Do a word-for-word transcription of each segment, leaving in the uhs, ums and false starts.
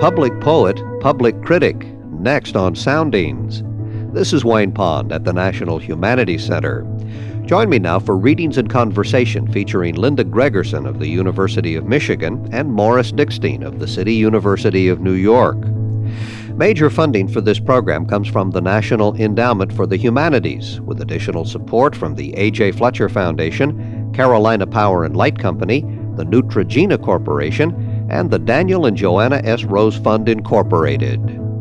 public poet, public critic, next on Soundings. This is Wayne Pond at the National Humanities Center. Join me now for Readings and Conversation featuring Linda Gregerson of the University of Michigan and Morris Dickstein of the City University of New York. Major funding for this program comes from the National Endowment for the Humanities, with additional support from the A J. Fletcher Foundation, Carolina Power and Light Company, the Neutrogena Corporation, and the Daniel and Joanna S. Rose Fund, Incorporated.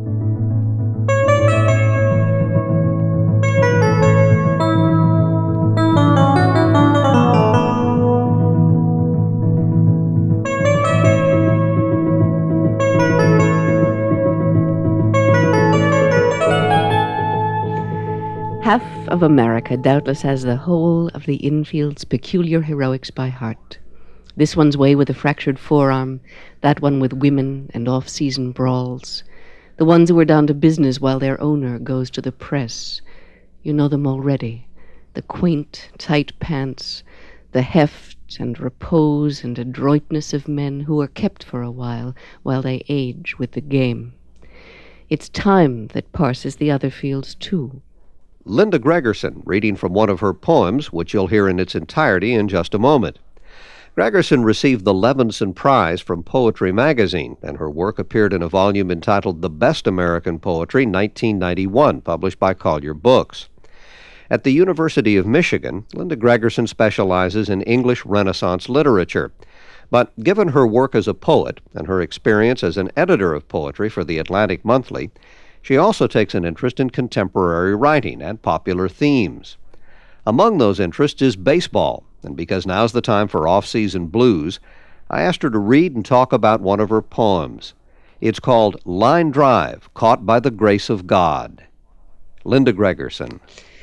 Half of America doubtless has the whole of the infield's peculiar heroics by heart. This one's way with a fractured forearm, that one with women and off-season brawls. The ones who are down to business while their owner goes to the press. You know them already. The quaint, tight pants, the heft and repose and adroitness of men who are kept for a while, while they age with the game. It's time that parses the other fields, too. Linda Gregerson, reading from one of her poems, which you'll hear in its entirety in just a moment. Gregerson received the Levinson Prize from Poetry Magazine, and her work appeared in a volume entitled The Best American Poetry, nineteen ninety-one, published by Collier Books. At the University of Michigan, Linda Gregerson specializes in English Renaissance literature. But given her work as a poet and her experience as an editor of poetry for the Atlantic Monthly, she also takes an interest in contemporary writing and popular themes. Among those interests is baseball, and because now's the time for off-season blues, I asked her to read and talk about one of her poems. It's called Line Drive, Caught by the Grace of God. Linda Gregerson.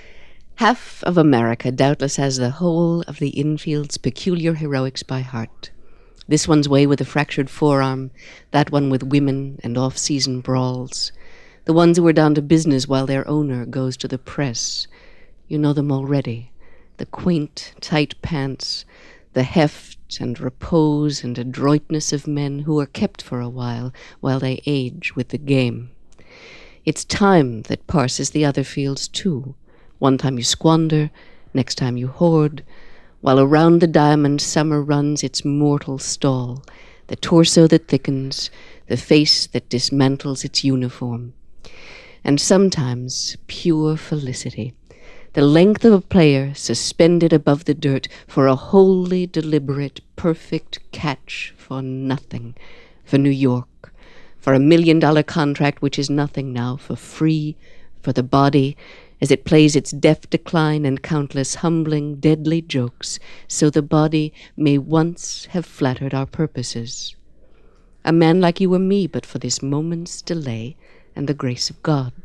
Half of America doubtless has the whole of the infield's peculiar heroics by heart. This one's way with a fractured forearm, that one with women and off-season brawls. The ones who are down to business while their owner goes to the press. You know them already. The quaint, tight pants, the heft and repose and adroitness of men who are kept for a while, while they age with the game. It's time that parses the other fields, too. One time you squander, next time you hoard, while around the diamond summer runs its mortal stall, the torso that thickens, the face that dismantles its uniform. And sometimes pure felicity, the length of a player suspended above the dirt for a wholly deliberate, perfect catch for nothing, for New York, for a million-dollar contract which is nothing now, for free, for the body, as it plays its deft decline and countless humbling, deadly jokes, so the body may once have flattered our purposes. A man like you or me, but for this moment's delay, and the grace of God.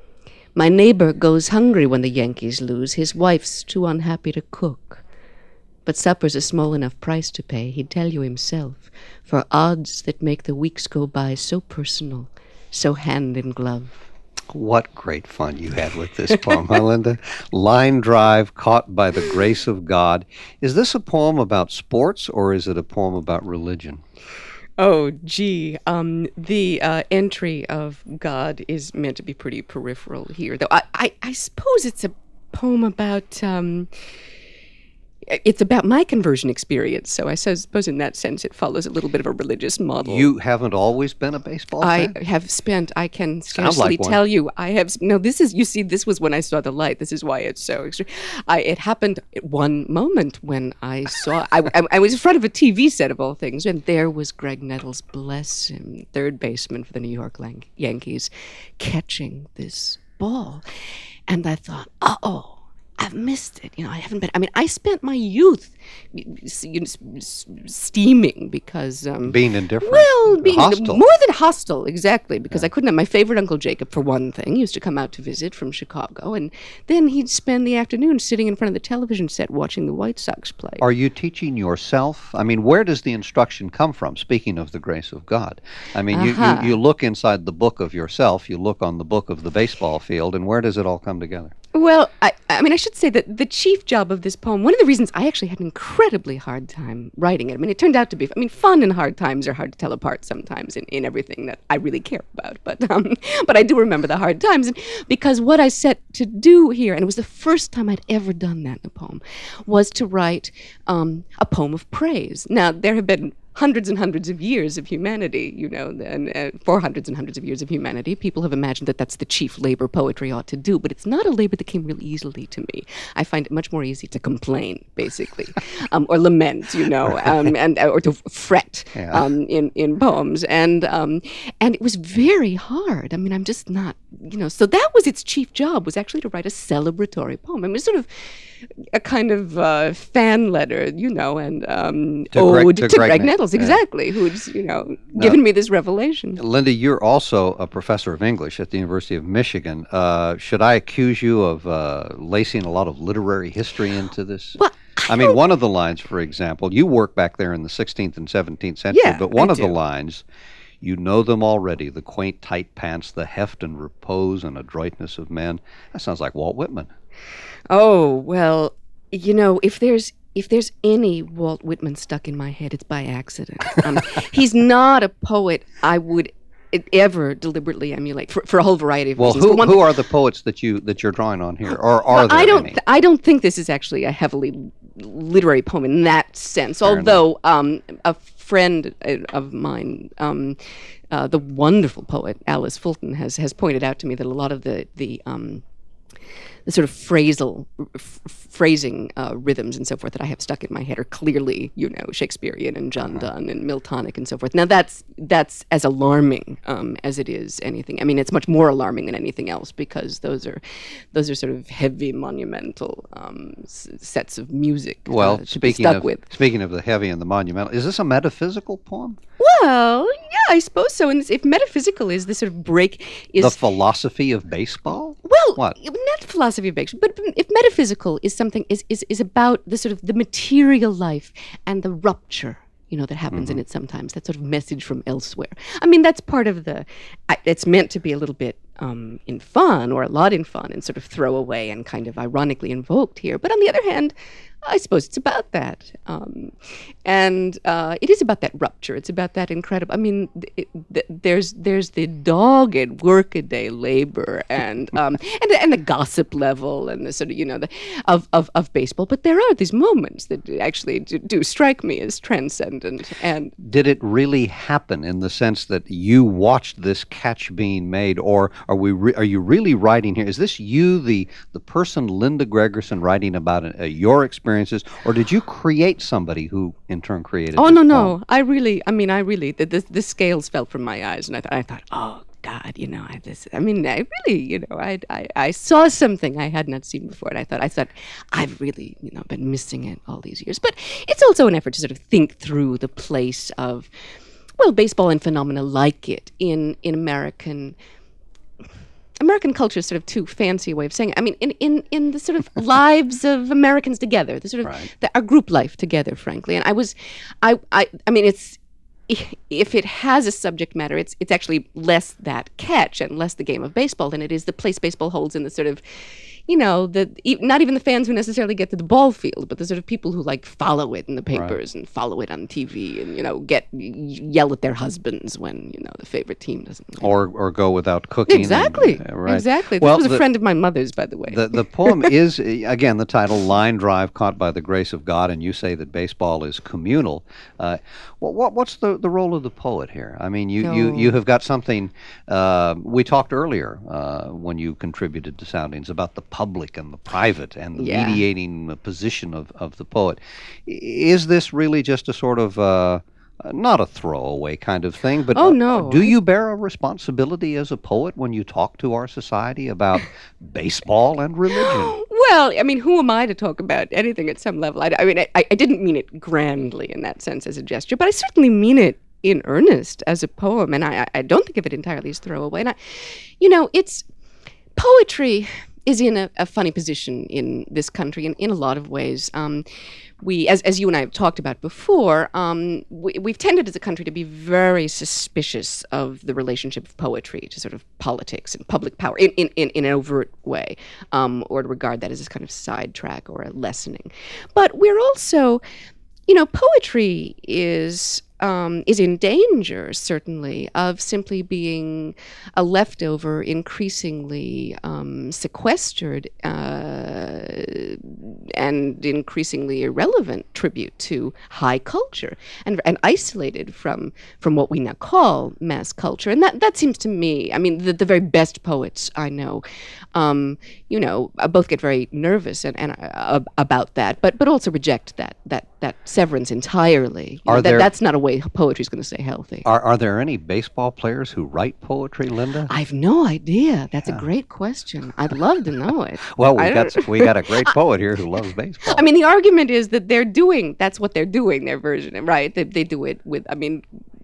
My neighbor goes hungry when the Yankees lose. His wife's too unhappy to cook. But supper's a small enough price to pay, he'd tell you himself, for odds that make the weeks go by so personal, so hand in glove. What great fun you had with this poem, huh, Linda? Line Drive, Caught by the Grace of God. Is this a poem about sports, or is it a poem about religion? Oh, gee, um, the uh, entry of God is meant to be pretty peripheral here, though. I, I, I suppose it's a poem about, um, it's about my conversion experience, so I suppose in that sense it follows a little bit of a religious model. You haven't always been a baseball fan? I have spent, I can Sounds scarcely like one. tell you, I have, no, this is, you see, this was when I saw the light. This is why it's so extreme. I, it happened at one moment when I saw, I, I, I was in front of a T V set of all things, and there was Greg Nettles, bless him, third baseman for the New York Yan- Yankees, catching this ball. And I thought, uh-oh. I've missed it. You know, I haven't been, I mean, I spent my youth you know, steaming because... Um, being indifferent. Well, being hostile. More than hostile, exactly, because yeah. I couldn't have my favorite Uncle Jacob, for one thing. He used to come out to visit from Chicago, and then he'd spend the afternoon sitting in front of the television set watching the White Sox play. Are you teaching yourself? I mean, where does the instruction come from, speaking of the grace of God? I mean, uh-huh. you, you, you look inside the book of yourself, you look on the book of the baseball field, and where does it all come together? Well, I, I mean, I should say that the chief job of this poem, one of the reasons I actually had an incredibly hard time writing it, I mean, it turned out to be, I mean, fun and hard times are hard to tell apart sometimes in, in everything that I really care about. But um, but I do remember the hard times. And because what I set to do here, and it was the first time I'd ever done that in a poem, was to write um, a poem of praise. Now, there have been hundreds and hundreds of years of humanity, you know, and uh, for hundreds and hundreds of years of humanity, people have imagined that that's the chief labor poetry ought to do, but it's not a labor that came real easily to me. I find it much more easy to complain, basically, um, or lament, you know, um, and or to fret Yeah. um, in in poems, and um, and it was very hard. I mean, I'm just not, you know. So that was its chief job, was actually to write a celebratory poem. I mean, it was sort of a kind of uh, fan letter, you know, and um, To Greg- ode to to, Greg Greg, Ne- Nettles, yeah. exactly, who's, you know, given me this revelation. Linda, you're also a professor of English at the University of Michigan. Uh, should I accuse you of uh, lacing a lot of literary history into this? Well, I mean, one of the lines, for example, you work back there in the sixteenth and seventeenth century, Yeah, but one I of the do. lines, you know them already, the quaint tight pants, the heft and repose and adroitness of men. That sounds like Walt Whitman. Oh, well, you know, if there's if there's any Walt Whitman stuck in my head, it's by accident. Um, he's not a poet I would e- ever deliberately emulate for, for a whole variety of Well, reasons. who, For one who thing- are the poets that you that you're drawing on here, or are Well, there I don't. any? th- I don't think this is actually a heavily literary poem in that sense. Fair although um, a friend uh, of mine, um, uh, the wonderful poet Alice Fulton, has has pointed out to me that a lot of the the um, the sort of phrasal f- phrasing uh, rhythms and so forth that I have stuck in my head are clearly, you know, Shakespearean and John Uh-huh. Donne and Miltonic and so forth. Now that's that's as alarming um, as it is anything. I mean, it's much more alarming than anything else because those are those are sort of heavy, monumental um, s- sets of music. uh, Well, to be speaking stuck of with. speaking of the heavy and the monumental, is this a metaphysical poem? Well, yeah, I suppose so. And if metaphysical is the sort of break is The philosophy of baseball? Well, What? not philosophy of fiction, but if metaphysical is something is, is is about the sort of the material life and the rupture, you know, that happens in it sometimes. That sort of message from elsewhere. I mean, that's part of the. I, it's meant to be a little bit um, in fun, or a lot in fun, and sort of throwaway and kind of ironically invoked here. But on the other hand, I suppose it's about that, um, and uh, it is about that rupture. It's about that incredible. I mean, th- it, th- there's there's the dogged workaday labor and um, and and the gossip level and the sort of, you know, the of, of, of baseball. But there are these moments that actually do, do strike me as transcendent. And Did it really happen in the sense that you watched this catch being made, or are we? Re- are you really writing here? Is this you, the the person Linda Gregerson, writing about uh, your experiences, or did you create somebody who in turn created? oh this no no, poem? I really, I mean, I really the the, the scales fell from my eyes, and I thought I thought oh. God, you know, I this. I mean, I really, you know, I, I I saw something I had not seen before, and I thought, I thought, I've really, you know, been missing it all these years. But it's also an effort to sort of think through the place of, well, baseball and phenomena like it in in American. American culture is sort of too fancy a way of saying it. I mean, in, in, in the sort of lives of Americans together, the sort of Right. the, our group life together, frankly. And I was, I, I, I mean, it's if it has a subject matter, it's it's actually less that catch and less the game of baseball than it is the place baseball holds in the sort of, you know, the e- not even the fans who necessarily get to the ball field, but the sort of people who like follow it in the papers and follow it on T V and, you know, get yell at their husbands when, you know, the favorite team doesn't win. Or or go without cooking? and- Exactly. uh, right. Exactly. This Well, was a the- friend of my mother's, by the way. The the poem is, uh, again, the title, Line Drive, Caught by the Grace of God, and you say that baseball is communal. Uh, what, what What's the, the role of the poet here? I mean, you, you, Oh. you have got something, uh, we talked earlier uh, when you contributed to Soundings about the public and the private and the Yeah. mediating position of, of the poet. I- Is this really just a sort of... Uh, uh, not a throwaway kind of thing, but Oh, uh, no. do you bear a responsibility as a poet when you talk to our society about baseball and religion? Well, I mean, who am I to talk about anything at some level? I, I mean, I, I didn't mean it grandly in that sense as a gesture, but I certainly mean it in earnest as a poem, and I, I don't think of it entirely as throwaway. And I, you know, it's poetry. is in a, a funny position in this country in, in a lot of ways. Um, we, as, as you and I have talked about before, um, we, we've tended as a country to be very suspicious of the relationship of poetry to sort of politics and public power in, in, in, in an overt way, um, or to regard that as a kind of sidetrack or a lessening. But we're also, you know, poetry is um, is in danger, certainly, of simply being a leftover, increasingly um, sequestered uh, and increasingly irrelevant tribute to high culture, and and isolated from from what we now call mass culture. And that that seems to me, I mean, the, the very best poets I know, um, you know, both get very nervous and, and uh, about that, but but also reject that that that severance entirely. You know, Are that, there- that's not a way poetry is going to stay healthy. Are, are there any baseball players who write poetry, Linda? I've no idea. That's a great question. I'd love to know it. Well, we I got don't- we got a great poet here who loves baseball. I mean, the argument is that they're doing, that's what they're doing, their version, right? They, they do it with, I mean,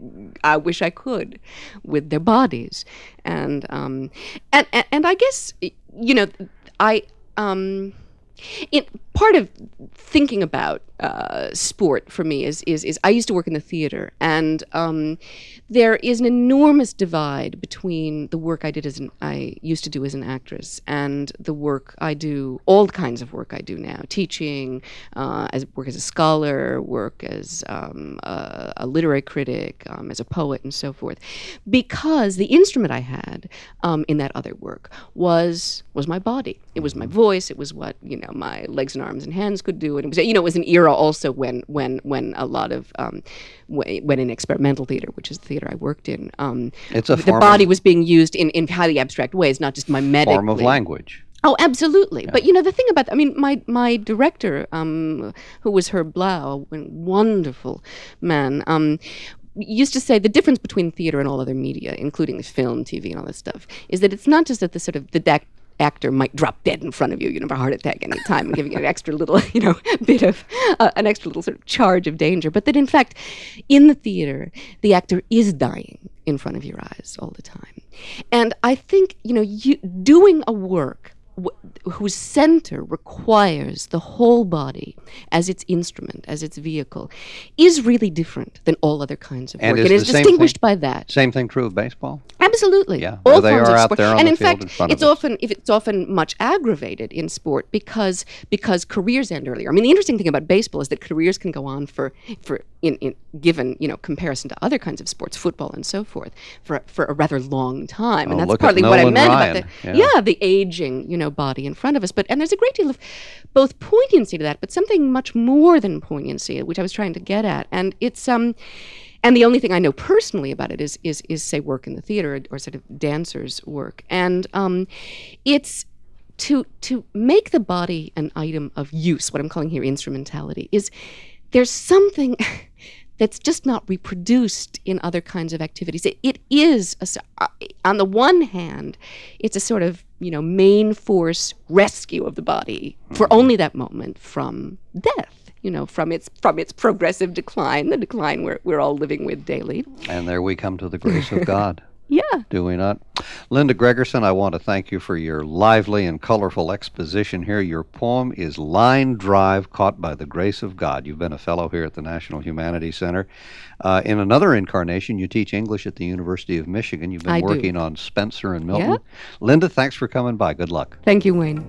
I wish I could, with their bodies. And, um, and, and, and I guess, you know, I, um, it, part of thinking about uh, sport for me is, is is I used to work in the theater, and um, there is an enormous divide between the work I did as an I used to do as an actress and the work I do, all kinds of work I do now, teaching, uh, as work as a scholar, work as um, a, a literary critic, um, as a poet, and so forth, because the instrument I had um, in that other work was was my body. It was my voice. It was what you know my legs and arms and hands could do, and it was you know it was an era also when when when a lot of um, when, when in experimental theater, which is the theater I worked in, um, It's a the form body of- was being used in, in highly abstract ways, not just mimetically. Form of language. Oh, absolutely. But, you know, the thing about, I mean, my, my director, um, who was Herb Blau, a wonderful man, um, used to say the difference between theater and all other media, including film, T V, and all this stuff, is that it's not just that the sort of, the dac- actor might drop dead in front of you, you know, of a heart attack any time and giving you an extra little, you know, bit of, uh, an extra little sort of charge of danger, but that in fact, in the theater, the actor is dying in front of your eyes all the time. And I think, you know, you doing a work wh- whose center requires the whole body as its instrument, as its vehicle, is really different than all other kinds of And work. is It is the same distinguished thing- by that. Same thing true of baseball? Absolutely. Yeah, All where they forms are of out sport. there on and the in field fact, in front of it's us. often if it's often much aggravated in sport because because careers end earlier. I mean, the interesting thing about baseball is that careers can go on for for in, in given you know comparison to other kinds of sports, football and so forth, for for a rather long time. And Oh, that's look at partly what I Nolan meant Ryan. about the Yeah. yeah the aging you know body in front of us. But and there's a great deal of both poignancy to that, but something much more than poignancy, which I was trying to get at. And it's um. And the only thing I know personally about it is, is, is say, work in the theater or, or sort of dancers' work. And um, it's to to make the body an item of use, what I'm calling here instrumentality, is there's something that's just not reproduced in other kinds of activities. It, it is, a s uh, on the one hand, it's a sort of, you know, main force rescue of the body for only that moment from death. You know, from its from its progressive decline, the decline we're we're all living with daily. And there we come to the grace of God. Yeah. Do we not? Linda Gregerson, I want to thank you for your lively and colorful exposition here. Your poem is Line Drive, Caught by the Grace of God. You've been a fellow here at the National Humanities Center. Uh, in another incarnation, you teach English at the University of Michigan. You've been I do. working on Spencer and Milton. Yeah. Linda, thanks for coming by. Good luck. Thank you, Wayne.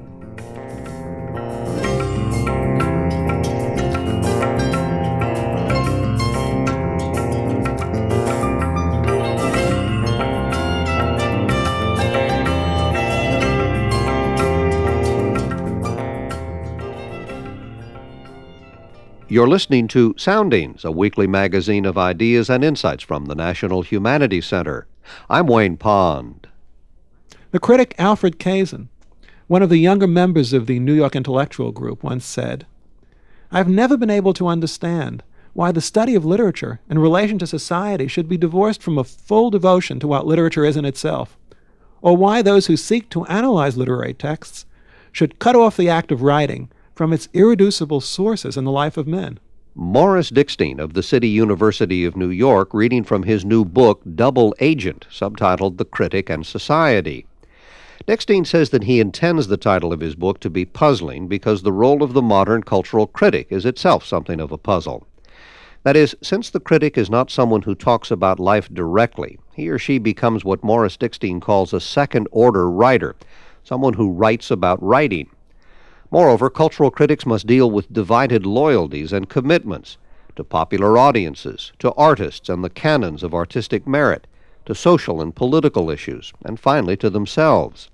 You're listening to Soundings, a weekly magazine of ideas and insights from the National Humanities Center. I'm Wayne Pond. The critic Alfred Kazin, one of the younger members of the New York Intellectual Group, once said, "I've never been able to understand why the study of literature in relation to society should be divorced from a full devotion to what literature is in itself, or why those who seek to analyze literary texts should cut off the act of writing from its irreducible sources in the life of men." Morris Dickstein of the City University of New York reading from his new book, Double Agent, subtitled The Critic and Society. Dickstein says that he intends the title of his book to be puzzling because the role of the modern cultural critic is itself something of a puzzle. That is, since the critic is not someone who talks about life directly, he or she becomes what Morris Dickstein calls a second-order writer, someone who writes about writing. Moreover, cultural critics must deal with divided loyalties and commitments to popular audiences, to artists and the canons of artistic merit, to social and political issues, and finally to themselves.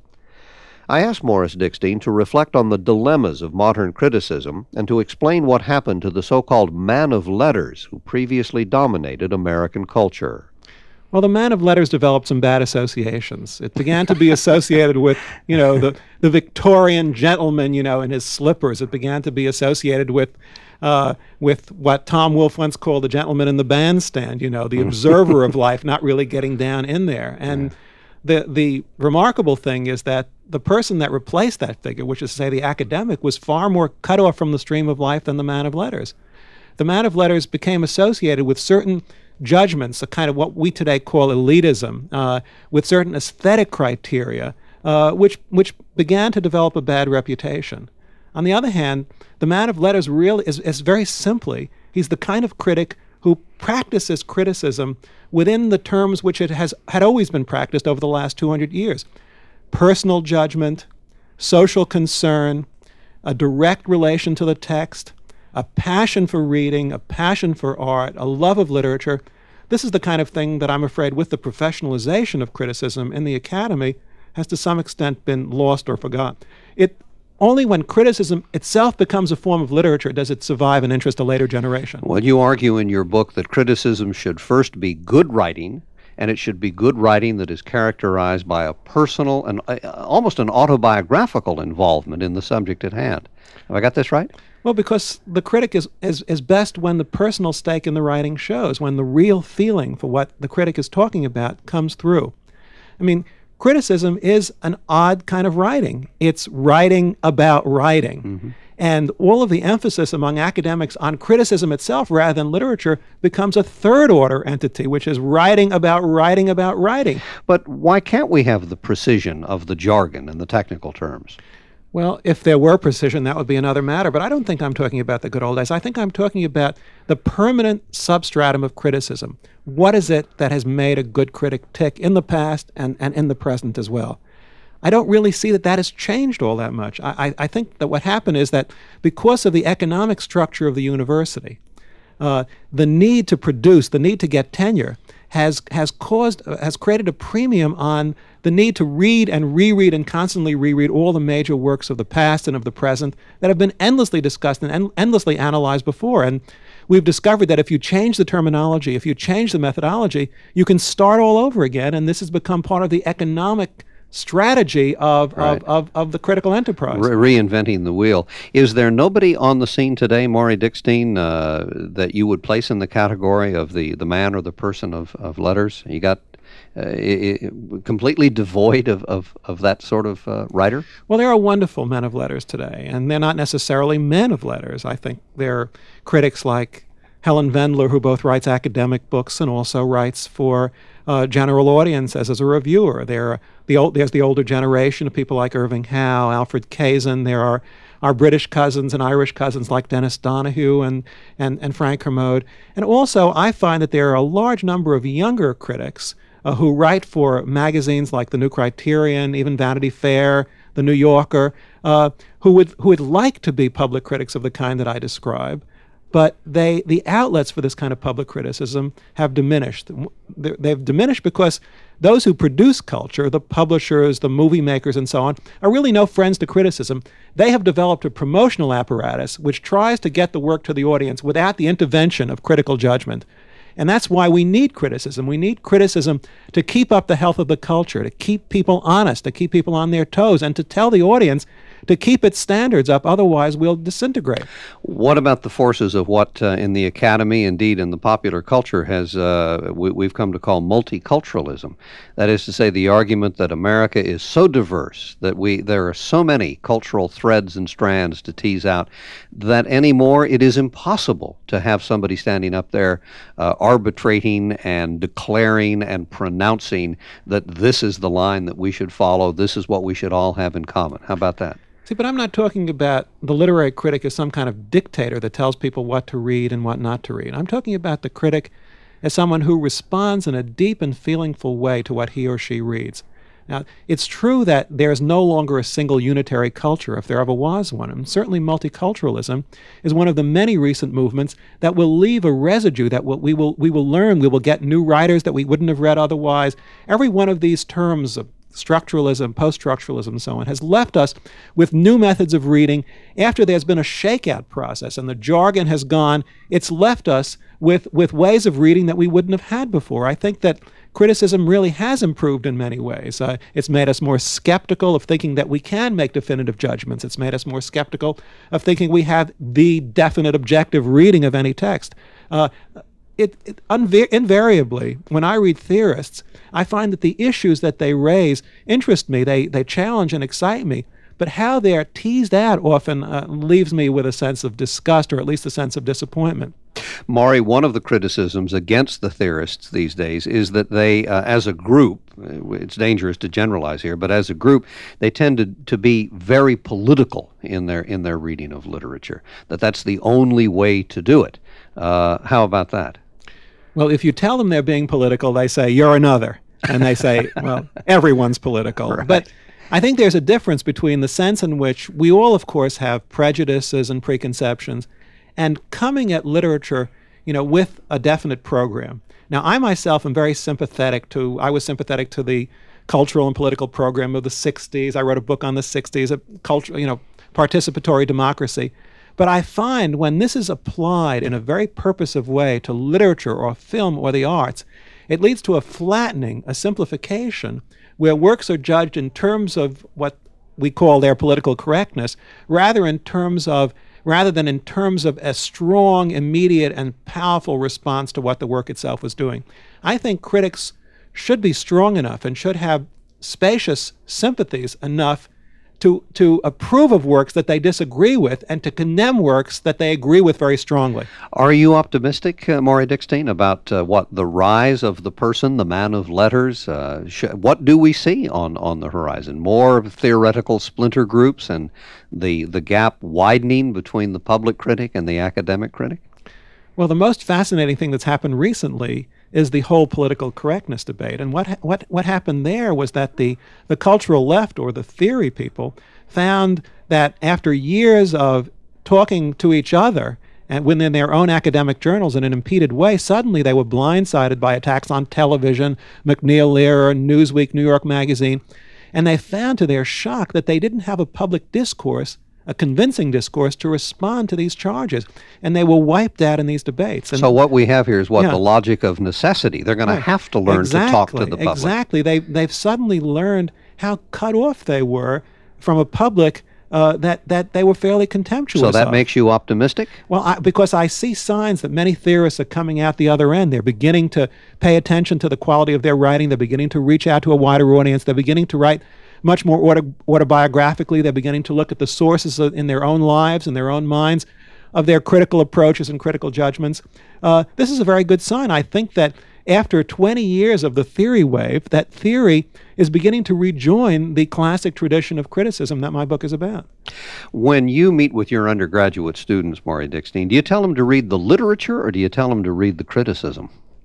I asked Morris Dickstein to reflect on the dilemmas of modern criticism and to explain what happened to the so-called man of letters who previously dominated American culture. Well, the man of letters developed some bad associations. It began to be associated with, you know, the, the Victorian gentleman, you know, in his slippers. It began to be associated with uh, with what Tom Wolfe once called the gentleman in the bandstand, you know, the observer of life, not really getting down in there. And the the remarkable thing is that the person that replaced that figure, which is to say the academic, was far more cut off from the stream of life than the man of letters. The man of letters became associated with certain judgments, a kind of what we today call elitism, uh, with certain aesthetic criteria, uh, which which began to develop a bad reputation. On the other hand, the man of letters really is, is very simply, he's the kind of critic who practices criticism within the terms which it has had always been practiced over the last two hundred years. Personal judgment, social concern, a direct relation to the text, a passion for reading, a passion for art, a love of literature. This is the kind of thing that I'm afraid with the professionalization of criticism in the academy has to some extent been lost or forgotten. It only when criticism itself becomes a form of literature does it survive and interest a later generation. Well, you argue in your book that criticism should first be good writing, and it should be good writing that is characterized by a personal and uh, almost an autobiographical involvement in the subject at hand. Have I got this right? Well, because the critic is, is, is best when the personal stake in the writing shows, when the real feeling for what the critic is talking about comes through. I mean, criticism is an odd kind of writing. It's writing about writing. Mm-hmm. And all of the emphasis among academics on criticism itself rather than literature becomes a third-order entity, which is writing about writing about writing. But why can't we have the precision of the jargon and the technical terms? Well, if there were precision, that would be another matter. But I don't think I'm talking about the good old days. I think I'm talking about the permanent substratum of criticism. What is it that has made a good critic tick in the past and, and in the present as well? I don't really see that that has changed all that much. I, I, I think that what happened is that because of the economic structure of the university, uh, the need to produce, the need to get tenure, has has caused uh, has created a premium on the need to read and reread and constantly reread all the major works of the past and of the present that have been endlessly discussed and en- endlessly analyzed before. And we've discovered that if you change the terminology, if you change the methodology, you can start all over again. And this has become part of the economic strategy of, Right. of, of, of the critical enterprise. Re- reinventing the wheel. Is there nobody on the scene today, Maury Dickstein, uh, that you would place in the category of the, the man or the person of, of letters? You got uh, I- I- completely devoid of, of, of that sort of uh, writer? Well, there are wonderful men of letters today, and they're not necessarily men of letters. I think there are critics like Helen Vendler, who both writes academic books and also writes for uh, general audiences as a reviewer. There are the old, there's the older generation of people like Irving Howe, Alfred Kazin. There are our British cousins and Irish cousins like Dennis Donahue and, and, and Frank Kermode. And also, I find that there are a large number of younger critics uh, who write for magazines like The New Criterion, even Vanity Fair, The New Yorker, uh, who would who would like to be public critics of the kind that I describe. But they, the outlets for this kind of public criticism have diminished. They've diminished because those who produce culture, the publishers, the movie makers, and so on, are really no friends to criticism. They have developed a promotional apparatus which tries to get the work to the audience without the intervention of critical judgment. And that's why we need criticism. We need criticism to keep up the health of the culture, to keep people honest, to keep people on their toes, and to tell the audience to keep its standards up. Otherwise, we'll disintegrate. What about the forces of what uh, in the academy, indeed in the popular culture, has uh, we, we've come to call multiculturalism? That is to say, the argument that America is so diverse that we there are so many cultural threads and strands to tease out that anymore it is impossible to have somebody standing up there uh, arbitrating and declaring and pronouncing that this is the line that we should follow, this is what we should all have in common. How about that? See, but I'm not talking about the literary critic as some kind of dictator that tells people what to read and what not to read. I'm talking about the critic as someone who responds in a deep and feelingful way to what he or she reads. Now, it's true that there is no longer a single unitary culture, if there ever was one, and certainly multiculturalism is one of the many recent movements that will leave a residue that will, we will we will learn. We will get new writers that we wouldn't have read otherwise. Every one of these terms of structuralism, post-structuralism, and so on, has left us with new methods of reading. After there's been a shakeout process and the jargon has gone, it's left us with, with ways of reading that we wouldn't have had before. I think that criticism really has improved in many ways. Uh, it's made us more skeptical of thinking that we can make definitive judgments. It's made us more skeptical of thinking we have the definite objective reading of any text. Uh, It, it unva- invariably, when I read theorists, I find that the issues that they raise interest me. They they challenge and excite me. But how they're teased out often uh, leaves me with a sense of disgust, or at least a sense of disappointment. Maury, one of the criticisms against the theorists these days is that they, uh, as a group, it's dangerous to generalize here, but as a group, they tend to, to be very political in their in their reading of literature. That that's the only way to do it. Uh, how about that? Well, if you tell them they're being political, they say, you're another. And they say, well, everyone's political. Right. But I think there's a difference between the sense in which we all, of course, have prejudices and preconceptions, and coming at literature, you know, with a definite program. Now, I myself am very sympathetic to, I was sympathetic to the cultural and political program of the sixties. I wrote a book on the sixties, a culture, you know, participatory democracy. But I find when this is applied in a very purposive way to literature or film or the arts, it leads to a flattening, a simplification, where works are judged in terms of what we call their political correctness, rather in terms of rather than in terms of a strong, immediate, and powerful response to what the work itself was doing. I think critics should be strong enough and should have spacious sympathies enough to to approve of works that they disagree with and to condemn works that they agree with very strongly. Are you optimistic, uh, Maury Dickstein, about uh, what the rise of the person, the man of letters? Uh, sh- what do we see on, on the horizon? More theoretical splinter groups and the the gap widening between the public critic and the academic critic? Well, the most fascinating thing that's happened recently is the whole political correctness debate. And what ha- what what happened there was that the, the cultural left, or the theory people, found that after years of talking to each other and within their own academic journals in an impeded way, suddenly they were blindsided by attacks on television, McNeil Lehrer, Newsweek, New York Magazine, and they found to their shock that they didn't have a public discourse, a convincing discourse, to respond to these charges, and they were wiped out in these debates. And so what we have here is what yeah. the logic of necessity. They're going to Right. have to learn exactly, to talk to the public. Exactly. They, they've suddenly learned how cut off they were from a public uh, that, that they were fairly contemptuous So that of. makes you optimistic? Well, I, because I see signs that many theorists are coming out the other end. They're beginning to pay attention to the quality of their writing. They're beginning to reach out to a wider audience. They're beginning to write much more auto, autobiographically. They're beginning to look at the sources of, in their own lives, in their own minds, of their critical approaches and critical judgments. Uh, this is a very good sign. I think that after twenty years of the theory wave, that theory is beginning to rejoin the classic tradition of criticism that my book is about. When you meet with your undergraduate students, Maury Dickstein, do you tell them to read the literature or do you tell them to read the criticism?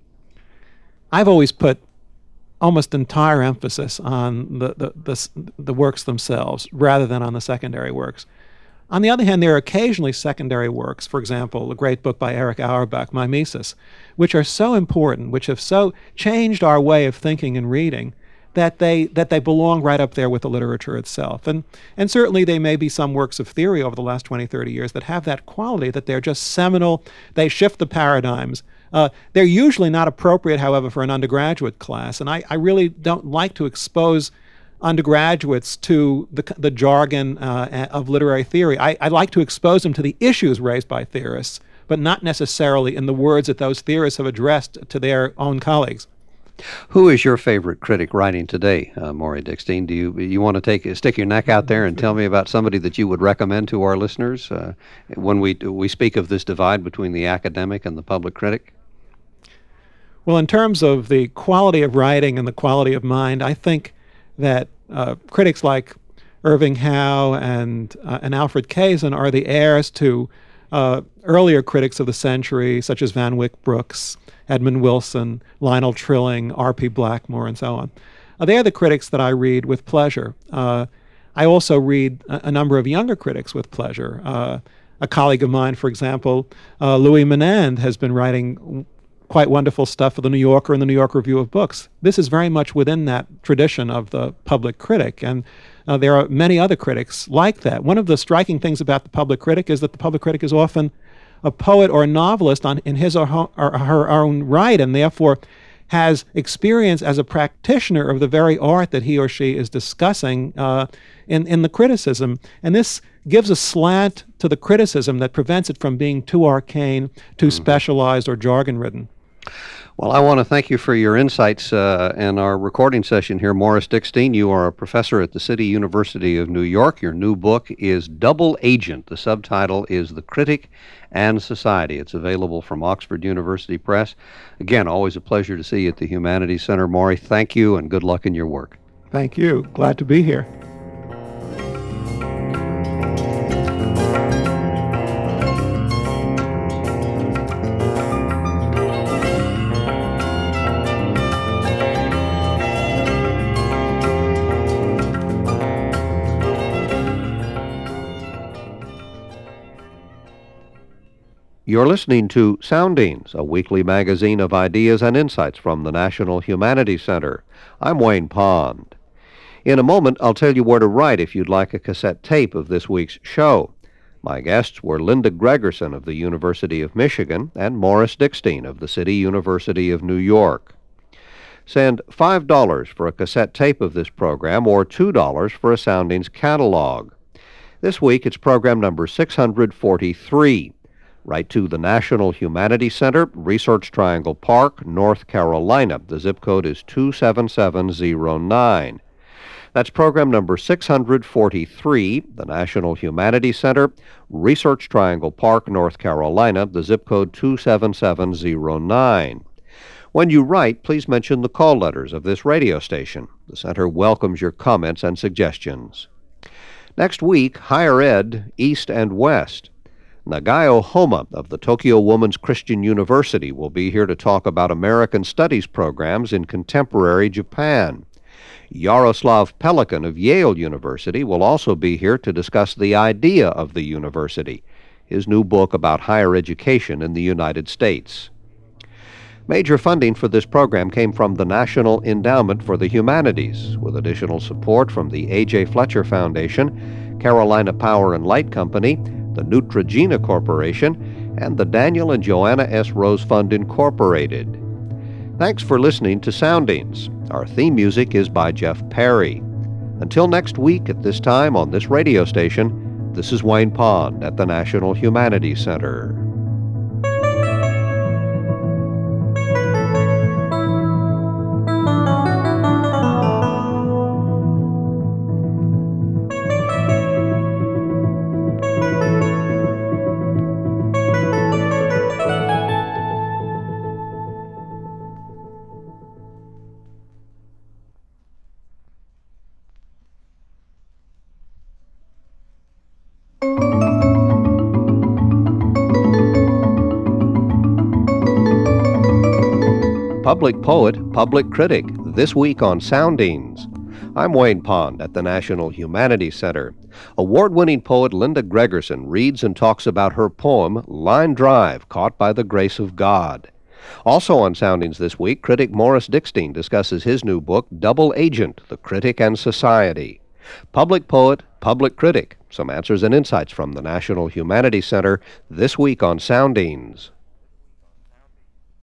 I've always put almost entire emphasis on the, the, the, the works themselves rather than on the secondary works. On the other hand, there are occasionally secondary works, for example, a great book by Erich Auerbach, Mimesis, which are so important, which have so changed our way of thinking and reading, that they that they belong right up there with the literature itself. And and certainly there may be some works of theory over the last twenty, thirty years that have that quality, that they're just seminal, they shift the paradigms. Uh, they're usually not appropriate, however, for an undergraduate class, and I, I really don't like to expose undergraduates to the, the jargon uh, of literary theory. I, I like to expose them to the issues raised by theorists, but not necessarily in the words that those theorists have addressed to their own colleagues. Who is your favorite critic writing today, uh, Morrie Dickstein? Do you you want to take stick your neck out there and tell me about somebody that you would recommend to our listeners uh, when we we speak of this divide between the academic and the public critic? Well, in terms of the quality of writing and the quality of mind, I think that uh, critics like Irving Howe and uh, and Alfred Kazin are the heirs to uh, earlier critics of the century, such as Van Wyck Brooks, Edmund Wilson, Lionel Trilling, R P Blackmore, and so on. Uh, they are the critics that I read with pleasure. Uh, I also read a, a number of younger critics with pleasure. Uh, a colleague of mine, for example, uh, Louis Menand, has been writing quite wonderful stuff for the New Yorker and the New York Review of Books. This is very much within that tradition of the public critic, and uh, there are many other critics like that. One of the striking things about the public critic is that the public critic is often a poet or a novelist on, in his or her, or her own right, and therefore has experience as a practitioner of the very art that he or she is discussing uh, in, in the criticism. And this gives a slant to the criticism that prevents it from being too arcane, too mm-hmm. specialized, or jargon-ridden. Well, I want to thank you for your insights uh, in our recording session here. Morris Dickstein, you are a professor at the City University of New York. Your new book is Double Agent. The subtitle is The Critic and Society. It's available from Oxford University Press. Again, always a pleasure to see you at the Humanities Center. Morrie, thank you and good luck in your work. Thank you. Glad to be here. You're listening to Soundings, a weekly magazine of ideas and insights from the National Humanities Center. I'm Wayne Pond. In a moment, I'll tell you where to write if you'd like a cassette tape of this week's show. My guests were Linda Gregerson of the University of Michigan and Morris Dickstein of the City University of New York. Send five dollars for a cassette tape of this program or two dollars for a Soundings catalog. This week, it's program number six hundred forty-three. Write to the National Humanities Center, Research Triangle Park, North Carolina. The zip code is two seven seven zero nine. That's program number six hundred forty-three, the National Humanities Center, Research Triangle Park, North Carolina. The zip code two seven seven zero nine. When you write, please mention the call letters of this radio station. The center welcomes your comments and suggestions. Next week, Higher Ed, East and West. Nagayo Homa of the Tokyo Woman's Christian University will be here to talk about American Studies programs in contemporary Japan. Yaroslav Pelikan of Yale University will also be here to discuss the idea of the university, his new book about higher education in the United States. Major funding for this program came from the National Endowment for the Humanities, with additional support from the A J Fletcher Foundation, Carolina Power and Light Company, the Neutrogena Corporation, and the Daniel and Joanna S. Rose Fund, Incorporated. Thanks for listening to Soundings. Our theme music is by Jeff Perry. Until next week at this time on this radio station, this is Wayne Pond at the National Humanities Center. Public Poet, Public Critic, this week on Soundings. I'm Wayne Pond at the National Humanities Center. Award-winning poet Linda Gregerson reads and talks about her poem, Line Drive, Caught by the Grace of God. Also on Soundings this week, critic Morris Dickstein discusses his new book, Double Agent, The Critic and Society. Public Poet, Public Critic, some answers and insights from the National Humanities Center this week on Soundings.